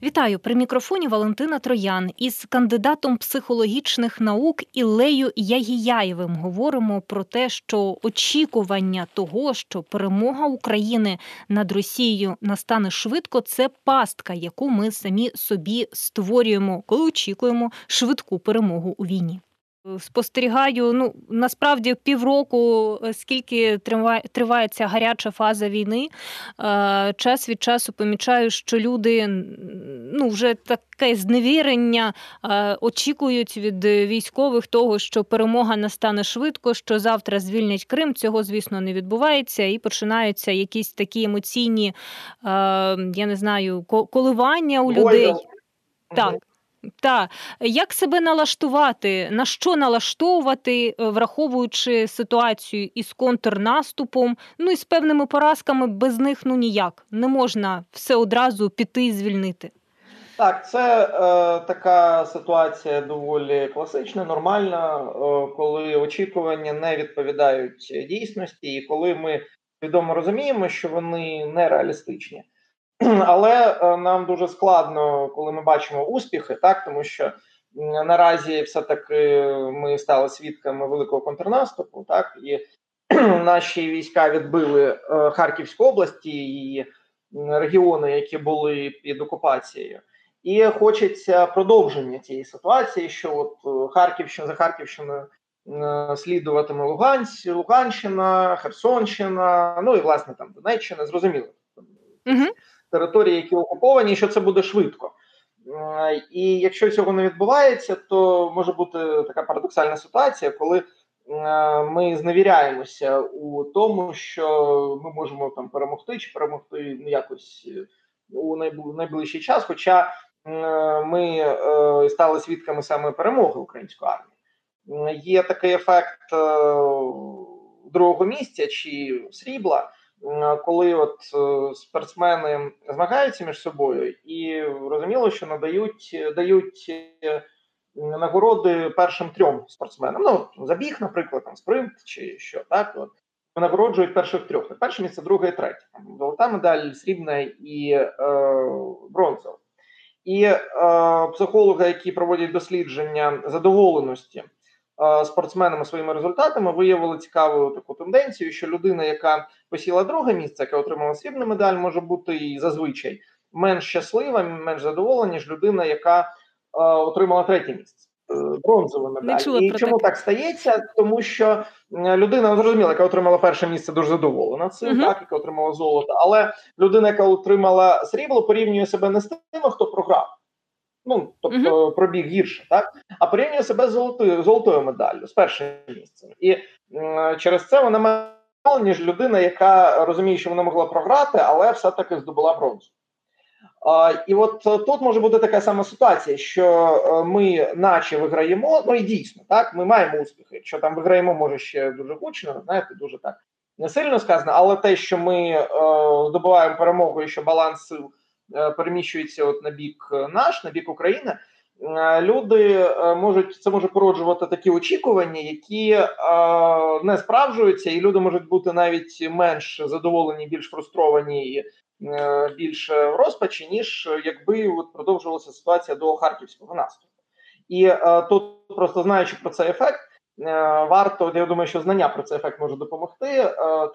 Вітаю! При мікрофоні Валентина Троян. Із кандидатом психологічних наук Іллею Ягіяєвим говоримо про те, що очікування того, що перемога України над Росією настане швидко, це пастка, яку ми самі собі створюємо, коли очікуємо швидку перемогу у війні. Спостерігаю, насправді півроку, скільки триває ця гаряча фаза війни, час від часу помічаю, що люди, вже таке зневірення очікують від військових того, що перемога настане швидко, що завтра звільнять Крим. Цього, звісно, не відбувається, і починаються якісь такі емоційні, коливання у людей. Так. Так. Як себе налаштувати, на що налаштовувати, враховуючи ситуацію із контрнаступом, і з певними поразками, без них ніяк. Не можна все одразу піти і звільнити. Так, це така ситуація доволі класична, нормальна, коли очікування не відповідають дійсності і коли ми свідомо розуміємо, що вони нереалістичні. Але нам дуже складно, коли ми бачимо успіхи, так, тому що наразі все-таки ми стали свідками великого контрнаступу, так, і наші війська відбили Харківську область і регіони, які були під окупацією. І хочеться продовження цієї ситуації, що от за Харківщиною слідуватиме Луганщина, Херсонщина, і, власне, там Донеччина, зрозуміло. Території, які окуповані, що це буде швидко. І якщо цього не відбувається, то може бути така парадоксальна ситуація, коли ми зневіряємося у тому, що ми можемо там перемогти якось у найближчий час, хоча ми стали свідками саме перемоги української армії. Є такий ефект другого місця чи срібла, коли от спортсмени змагаються між собою і розуміло, що дають нагороди першим 3 спортсменам. Забіг, наприклад, там спринт чи що, так, нагороджують перших 3. Перше місце, друге і третє. Золота медаль, срібна і бронзова. І психологи, які проводять дослідження задоволеності спортсменами своїми результатами, виявили цікаву таку тенденцію, що людина, яка посіла друге місце, яка отримала срібну медаль, може бути і зазвичай менш щаслива, менш задоволена, ніж людина, яка отримала третє місце, бронзову медаль. І чому так стається? Тому що людина, зрозуміло, яка отримала перше місце, дуже задоволена цим, так, яка отримала золото, але людина, яка отримала срібло, порівнює себе не з тим, хто програв, тобто пробіг гірше, так? А порівнює себе з золотою медаллю, з першим місцем. І через це вона має, ніж людина, яка розуміє, що вона могла програти, але все-таки здобула бронзу. І от тут може бути така сама ситуація, що ми наче виграємо, і дійсно, так, ми маємо успіхи. Якщо там виграємо, може ще дуже гучно, дуже так не сильно сказано, але те, що ми здобуваємо перемогу і що баланс сил переміщується на бік на бік України, люди це може породжувати такі очікування, які не справджуються, і люди можуть бути навіть менш задоволені, більш фрустровані і більш в розпачі, ніж якби продовжувалася ситуація до Харківського наступу. І тут, просто знаючи про цей ефект, варто, я думаю, що знання про цей ефект може допомогти,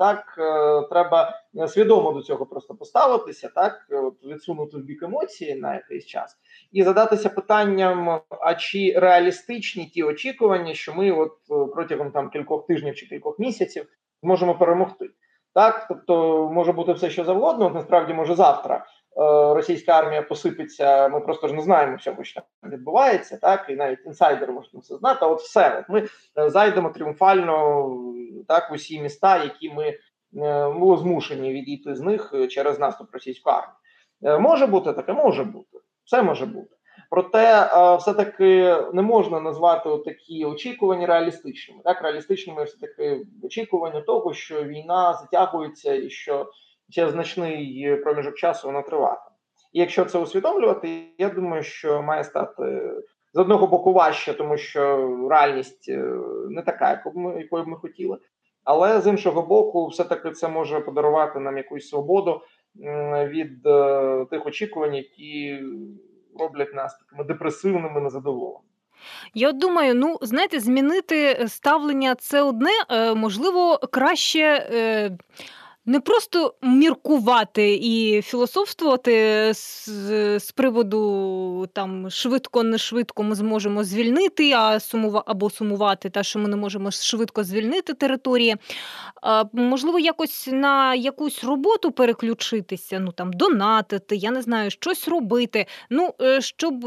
треба свідомо до цього просто поставитися, відсунути в бік емоції на якийсь час і задатися питанням, а чи реалістичні ті очікування, що ми протягом кількох тижнів чи кількох місяців зможемо перемогти. Так, тобто може бути все, що завгодно, насправді може завтра російська армія посипеться, ми просто ж не знаємо всього, що там відбувається, так, і навіть інсайдери можуть це знати, ми зайдемо тріумфально в усі міста, які ми були змушені відійти з них через наступ російської армії. Може бути таке? Може бути. Все може бути. Проте все-таки не можна назвати такі очікування реалістичними. Так, реалістичними все-таки очікування того, що війна затягується і що ще значний проміжок часу вона триватиме. І якщо це усвідомлювати, я думаю, що має стати з одного боку важче, тому що реальність не така, якою б ми хотіли. Але з іншого боку, все-таки це може подарувати нам якусь свободу від тих очікувань, які роблять нас такими депресивними, незадоволеними. Я от думаю, ну, знаєте, змінити ставлення – це одне, можливо, краще, не просто міркувати і філософствувати з приводу там швидко, не швидко ми зможемо звільнити, або сумувати те, що ми не можемо швидко звільнити території. Можливо, якось на якусь роботу переключитися, ну там донатити, я не знаю, щось робити. Ну, щоб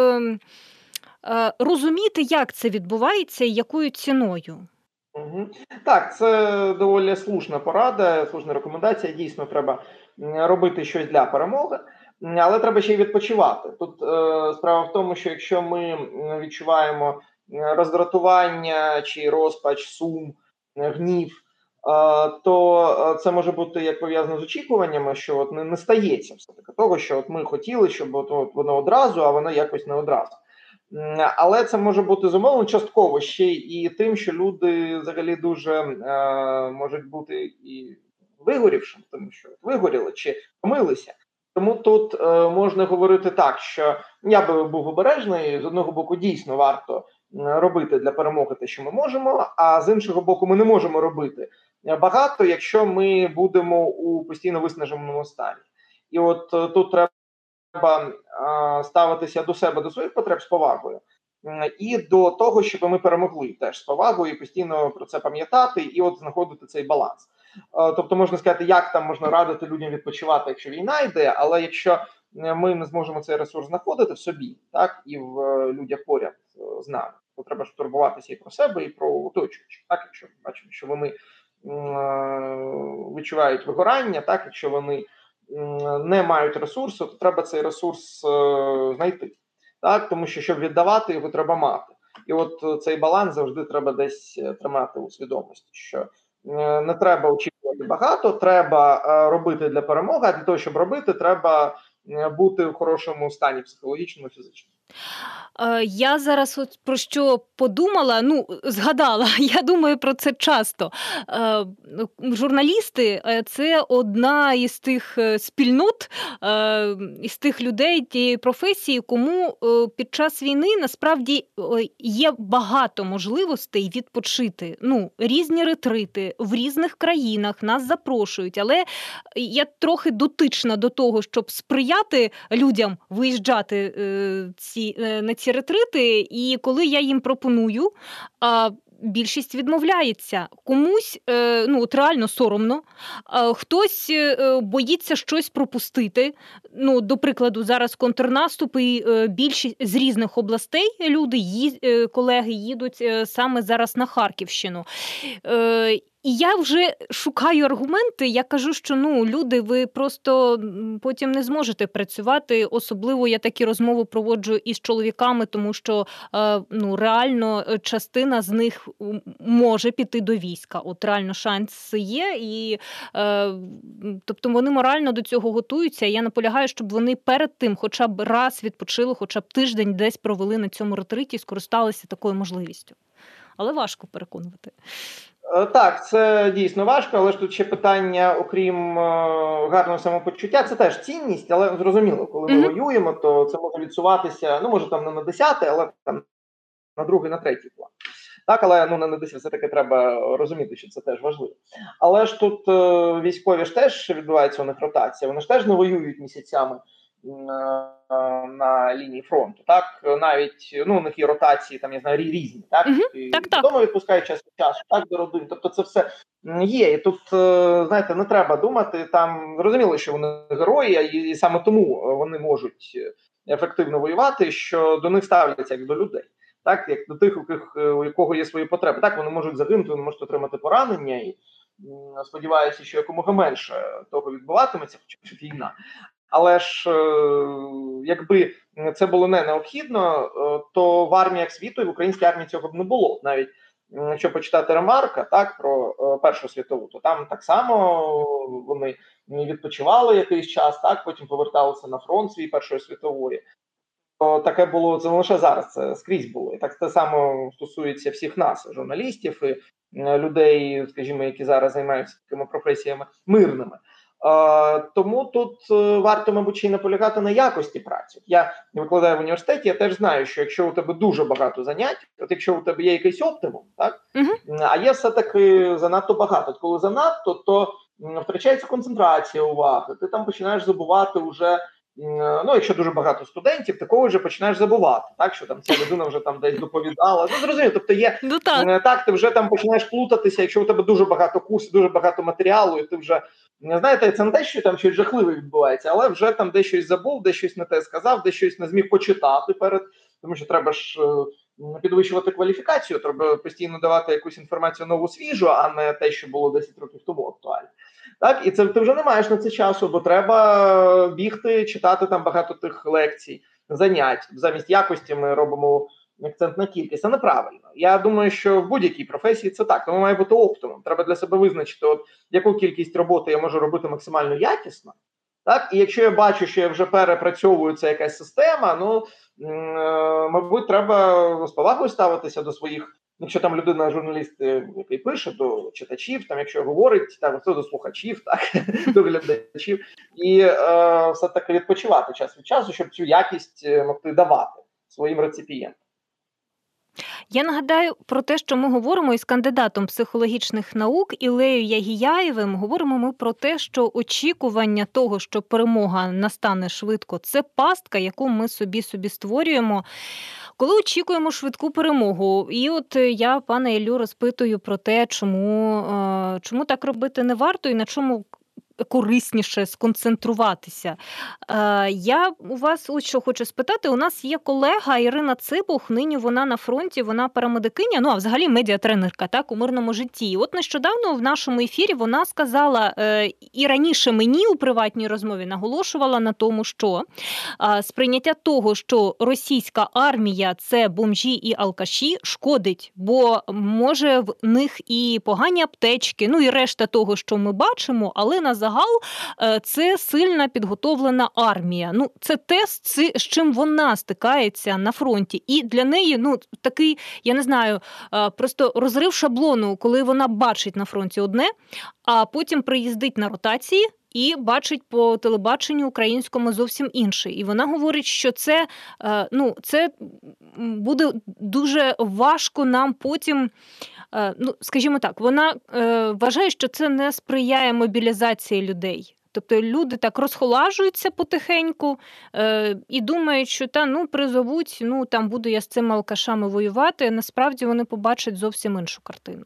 розуміти, як це відбувається і якою ціною. Мгм. Так, це доволі слушна порада, слушна рекомендація. Дійсно, треба робити щось для перемоги, але треба ще й відпочивати. Тут справа в тому, що якщо ми відчуваємо роздратування чи розпач, сум, гнів, то це може бути як пов'язано з очікуваннями, що от не стається все таки того, що от ми хотіли, щоб от воно одразу, а воно якось не одразу. Але це може бути зумовлено частково ще і тим, що люди взагалі дуже можуть бути і вигорівшими, тому що вигоріли чи помилися. Тому тут можна говорити так, що я би був обережний. З одного боку, дійсно варто робити для перемоги те, що ми можемо, а з іншого боку, ми не можемо робити багато, якщо ми будемо у постійно виснаженому стані. І от тут треба ставитися до себе, до своїх потреб з повагою, і до того, щоб ми перемогли теж з повагою, і постійно про це пам'ятати, і от знаходити цей баланс. Тобто можна сказати, як там можна радити людям відпочивати, якщо війна йде, але якщо ми не зможемо цей ресурс знаходити в собі, так, і в людях поряд з нами, то треба ж турбуватися і про себе, і про оточуючих. Так, якщо бачимо, що вони відчувають вигорання, так, якщо вони не мають ресурсу, то треба цей ресурс знайти. Так? Тому що, щоб віддавати, його треба мати. І от цей баланс завжди треба десь тримати у свідомості, що не треба очікувати багато, треба робити для перемоги, а для того, щоб робити, треба бути в хорошому стані психологічному, фізичному. Я зараз от про що подумала, ну, згадала, я думаю про це часто. Журналісти – це одна із тих спільнот, із тих людей тієї професії, кому під час війни насправді є багато можливостей відпочити. Ну, різні ретрити в різних країнах нас запрошують, але я трохи дотична до того, щоб сприяти людям виїжджати на ці ретрити, і коли я їм пропоную, більшість відмовляється. Комусь ну, от реально соромно, хтось боїться щось пропустити. Ну, до прикладу, зараз контрнаступ, і більшість з різних областей люди, колеги їдуть саме зараз на Харківщину. І я вже шукаю аргументи, я кажу, що ну, люди, ви просто потім не зможете працювати. Особливо я такі розмови проводжу із чоловіками, тому що ну, реально частина з них може піти до війська. От реально шанси є, і тобто вони морально до цього готуються. І я наполягаю, щоб вони перед тим хоча б раз відпочили, хоча б тиждень десь провели на цьому ретриті і скористалися такою можливістю. Але важко переконувати. Так, це дійсно важко, але ж тут ще питання, окрім гарного самопочуття, це теж цінність, але зрозуміло, коли ми воюємо, то це може відсуватися, ну, може, там не на 10-й, але там на 2-й, на 3-й план. Так, але ну, не на 10-й, все-таки треба розуміти, що це теж важливо. Але ж тут військові ж теж відбувається у них ротація, вони ж теж не воюють місяцями на лінії фронту, так, навіть, ну, у них є ротації, там, я знаю, різні, так, і вдома відпускають час від часу, так, до родин, тобто це все є, і тут, знаєте, не треба думати, там, зрозуміло, що вони герої, і саме тому вони можуть ефективно воювати, що до них ставляться як до людей, так, як до тих, у якого є свої потреби, так, вони можуть загинути, вони можуть отримати поранення, і сподіваюся, що якомога менше того відбуватиметься, хоча б війна. Але ж якби це було не необхідно, то в арміях світу і в українській армії цього б не було. Навіть якщо почитати Ремарка, так, про Першу світову, то там так само вони відпочивали якийсь час, так, потім поверталися на фронт свій Першої світової. То таке було, це не лише зараз, це скрізь було. І так те само стосується всіх нас, журналістів і людей, скажімо, які зараз займаються такими професіями мирними. Тому тут варто, мабуть, і наполягати на якості праці. Я викладаю в університеті, я теж знаю, що якщо у тебе дуже багато занять, от якщо у тебе є якийсь оптимум, так, а є все-таки занадто багато. От коли занадто, то втрачається концентрація уваги, ти там починаєш забувати вже, ну, якщо дуже багато студентів, такого вже починаєш забувати, так, що там ця людина вже там десь доповідала. Ну, зрозуміло, тобто є, так, ти вже там починаєш плутатися, якщо у тебе дуже багато курсів, дуже багато матеріалу, і ти вже, знаєте, це не те, що там щось жахливе відбувається, але вже там десь щось забув, десь щось не те сказав, десь щось не зміг почитати перед, тому що треба ж підвищувати кваліфікацію, треба постійно давати якусь інформацію нову, свіжу, а не те, що було 10 років тому актуально. Так, і це ти вже не маєш на це часу, бо треба бігти, читати там багато тих лекцій, занять. Замість якості ми робимо акцент на кількість. Це неправильно. Я думаю, що в будь-якій професії це так. Тому має бути оптимум. Треба для себе визначити, от яку кількість роботи я можу робити максимально якісно. Так, і якщо я бачу, що я вже перепрацьовується якась система, ну, мабуть, треба з повагою ставитися до своїх, якщо там людина, журналіст, який пише, до читачів, там, якщо говорить, там, це до слухачів, так, до глядачів, і все-таки відпочивати час від часу, щоб цю якість могти давати своїм реципієнтам. Я нагадаю про те, що ми говоримо із кандидатом психологічних наук Іллею Ягіяєвим. Говоримо ми про те, що очікування того, що перемога настане швидко, це пастка, яку ми собі створюємо, коли очікуємо швидку перемогу. І от я, пане Іллю, розпитую про те, чому так робити не варто і на чому корисніше сконцентруватися. Я у вас ось що хочу спитати. У нас є колега Ірина Цибух, нині вона на фронті, вона парамедикиня, ну а взагалі медіатренерка, так, у мирному житті. І от нещодавно в нашому ефірі вона сказала, і раніше мені у приватній розмові наголошувала на тому, що сприйняття того, що російська армія – це бомжі і алкаші, шкодить, бо може в них і погані аптечки, ну і решта того, що ми бачимо, але на загал це сильна підготовлена армія. Ну, це те, з чим вона стикається на фронті. І для неї, ну, такий, я не знаю, просто розрив шаблону, коли вона бачить на фронті одне, а потім приїздить на ротації і бачить по телебаченню українському зовсім інше. І вона говорить, що це буде дуже важко нам потім, скажімо так, вона вважає, що це не сприяє мобілізації людей. Тобто люди так розхолажуються потихеньку і думають, що призовуть, там буду я з цими алкашами воювати. Насправді вони побачать зовсім іншу картину.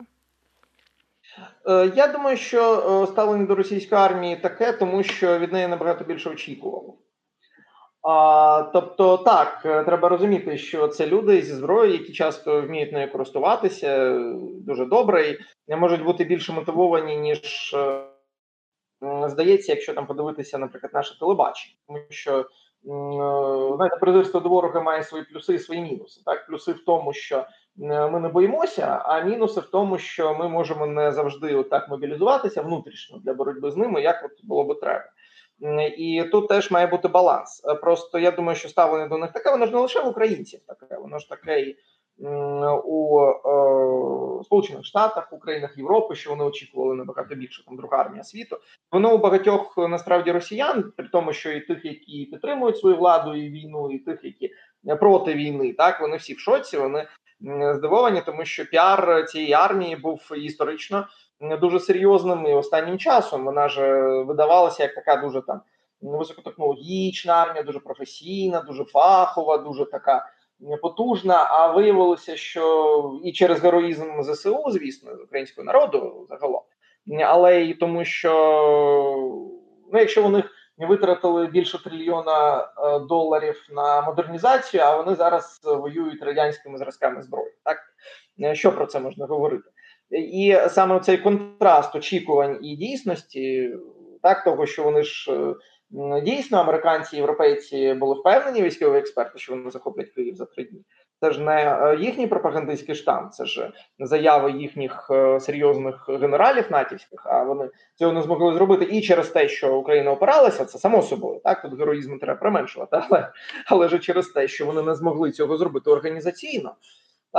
Я думаю, що ставлення до російської армії таке, тому що від неї набагато більше очікувало. Тобто, так, треба розуміти, що це люди зі зброєю, які часто вміють нею користуватися дуже добре і можуть бути більше мотивовані, ніж здається, якщо там подивитися, наприклад, наше телебачення. Тому що, знаєте, презирство до ворога має свої плюси і свої мінуси. Так? Плюси в тому, що ми не боїмося, а мінуси в тому, що ми можемо не завжди отак мобілізуватися внутрішньо для боротьби з ними, як от було би треба. І тут теж має бути баланс. Просто я думаю, що ставлення до них таке, воно ж не лише в українців таке, воно ж таке і у Сполучених Штатах, у країнах Європи, що вони очікували набагато більше, там друга армія світу. Воно у багатьох, насправді, росіян, при тому, що і тих, які підтримують свою владу і війну, і тих, які проти війни, так, вони всі в шоці, вони здивовані, тому що піар цієї армії був історично дуже серйозним і останнім часом. Вона ж видавалася як така дуже там високотехнологічна армія, дуже професійна, дуже фахова, дуже така потужна, а виявилося, що і через героїзм ЗСУ, звісно, українського народу загалом, але і тому, що якщо вони витратили більше $1 трильйона на модернізацію, а вони зараз воюють радянськими зразками зброї. Так? Що про це можна говорити? І саме цей контраст очікувань і дійсності, так, того, що вони ж дійсно американці і європейці були впевнені, військові експерти, що вони захоплять Київ за 3 дні. Це ж не їхній пропагандистський штамп, це ж заяви їхніх серйозних генералів натівських, а вони цього не змогли зробити і через те, що Україна опиралася, це само собою, так, тут героїзм треба применшувати, але ж через те, що вони не змогли цього зробити організаційно, так,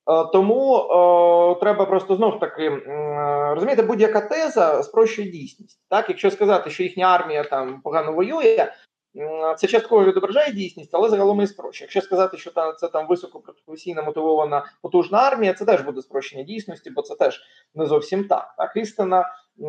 Тому треба просто знов таки розумієте, будь-яка теза спрощує дійсність. Так, якщо сказати, що їхня армія там погано воює, це частково відображає дійсність, але загалом і спрощує. Якщо сказати, що це там високопрофесійно мотивована потужна армія, це теж буде спрощення дійсності, бо це теж не зовсім так. Так, істина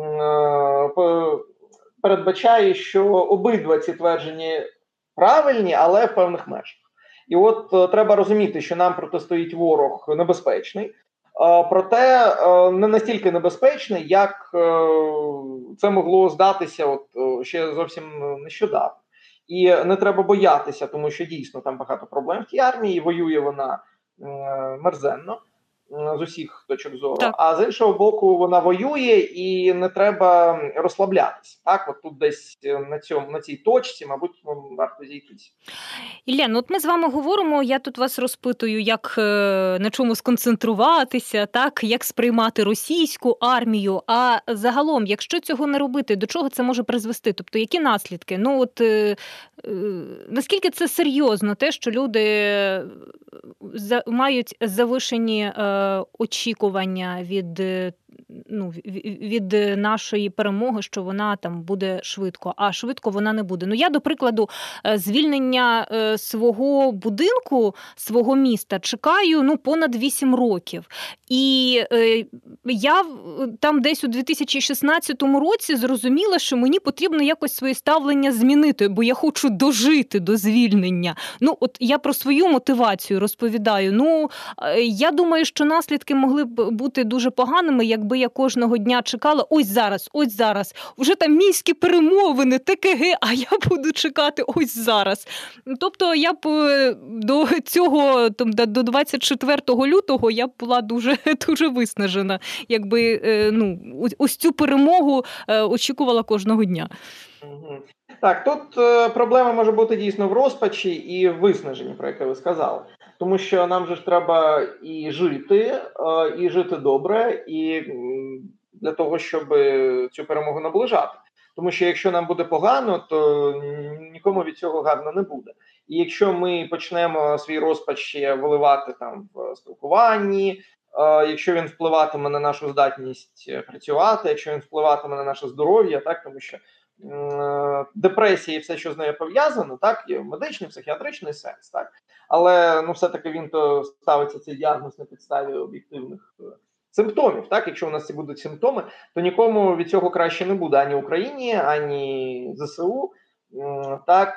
передбачає, що обидва ці твердження правильні, але в певних межах. І от треба розуміти, що нам протистоїть ворог небезпечний, проте не настільки небезпечний, як це могло здатися ще зовсім нещодавно. І не треба боятися, тому що дійсно там багато проблем в тій армії, воює вона мерзенно з усіх точок зору, Так. а з іншого боку вона воює і не треба розслаблятися. Так, от тут десь на цій точці, мабуть, варто зійтися. Ілля, от ми з вами говоримо, я тут вас розпитую, як на чому сконцентруватися, так, як сприймати російську армію, а загалом, якщо цього не робити, до чого це може призвести? Тобто, які наслідки? Наскільки це серйозно, те, що люди мають завишені очікування від нашої перемоги, що вона там буде швидко, а швидко вона не буде. Я, до прикладу, звільнення свого будинку, свого міста чекаю понад 8 років. І я там десь у 2016 році зрозуміла, що мені потрібно якось своє ставлення змінити, бо я хочу дожити до звільнення. От я про свою мотивацію розповідаю. Я думаю, що наслідки могли б бути дуже поганими, якби я кожного дня чекала, ось зараз, вже там мінські перемовини, ТКГ, а я буду чекати ось зараз. Тобто я б до цього, до 24 лютого я б була дуже, дуже виснажена, якби ось цю перемогу очікувала кожного дня. Так, тут проблема може бути дійсно в розпачі і в виснаженні, про яке ви сказали. Тому що нам же ж треба і жити добре, і для того, щоб цю перемогу наближати. Тому що якщо нам буде погано, то нікому від цього гарно не буде. І якщо ми почнемо свій розпач виливати там в спілкуванні, якщо він впливатиме на нашу здатність працювати, якщо він впливатиме на наше здоров'я, так, тому що депресія і все, що з нею пов'язано, так, є медичний, психіатричний сенс, так, але все-таки він то ставиться цей діагноз на підставі об'єктивних симптомів. Так, якщо у нас ці будуть симптоми, то нікому від цього краще не буде ані Україні, ані ЗСУ. Так,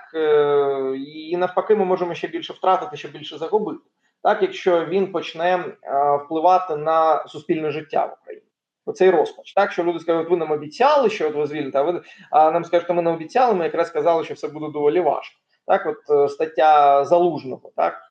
і навпаки, ми можемо ще більше втратити, ще більше загубити. Так, якщо він почне впливати на суспільне життя в Україні. Оцей розпач. Так, що люди скажуть, ви нам обіцяли, що ви звільните, а нам скажуть, що ми не обіцяли, ми якраз сказали, що все буде доволі важко. Так, стаття Залужного, так,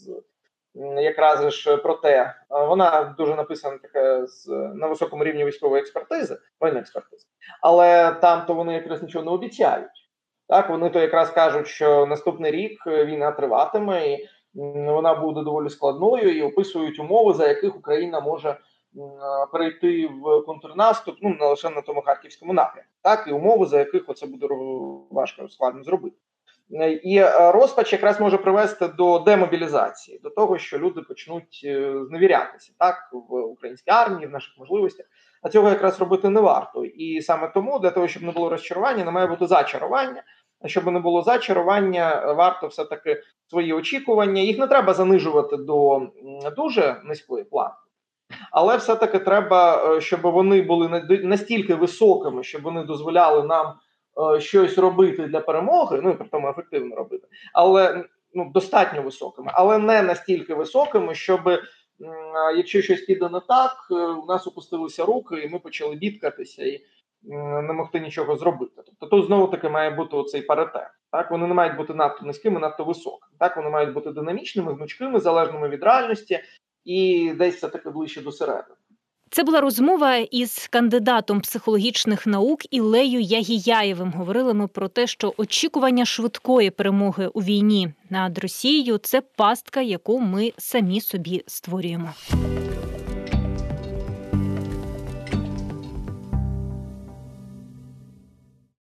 якраз ж про те, вона дуже написана така на високому рівні військової експертизи, воєнної експертизи, але там то вони якраз нічого не обіцяють. Так, вони то якраз кажуть, що наступний рік війна триватиме, і вона буде доволі складною, і описують умови, за яких Україна може перейти в контрнаступ, не лише на тому Харківському напрямку, так, і умови, за яких це буде важко, складно зробити. І розпач якраз може привести до демобілізації, до того, що люди почнуть зневірятися, так, в українській армії, в наших можливостях. А цього якраз робити не варто. І саме тому, для того, щоб не було розчарування, не має бути зачарування. А щоб не було зачарування, варто все-таки свої очікування, їх не треба занижувати до дуже низької планки. Але все-таки треба, щоб вони були настільки високими, щоб вони дозволяли нам щось робити для перемоги, і при тому ефективно робити, але достатньо високими, але не настільки високими, щоб якщо щось піде не так, у нас опустилися руки, і ми почали бідкатися і не могти нічого зробити. Тобто тут знову-таки має бути оцей паритет. Так, вони не мають бути надто низькими, надто високими. Так, вони мають бути динамічними, гнучкими, залежними від реальності і десь все-таки ближче до середини. Це була розмова із кандидатом психологічних наук Іллею Ягіяєвим. Говорили ми про те, що очікування швидкої перемоги у війні над Росією – це пастка, яку ми самі собі створюємо.